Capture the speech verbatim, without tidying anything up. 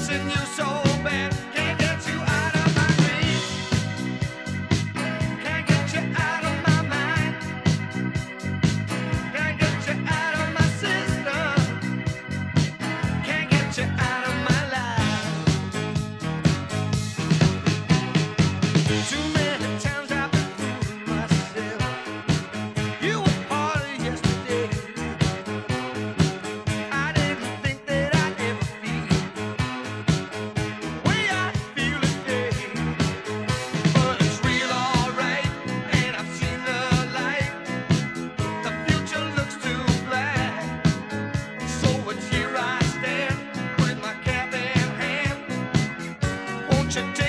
missing you so bad. Can't get you out of my dreams. Can't get you out of my mind. Can't get you out of my system. Can't get you out of my life. Too many times I've been fooling myself. You were part of yesterday. I didn't think that I'd ever feel the way I feel today. But it's real alright, and I've seen the light. The future looks too black. So it's here I stand, with my cap in hand. Won't you take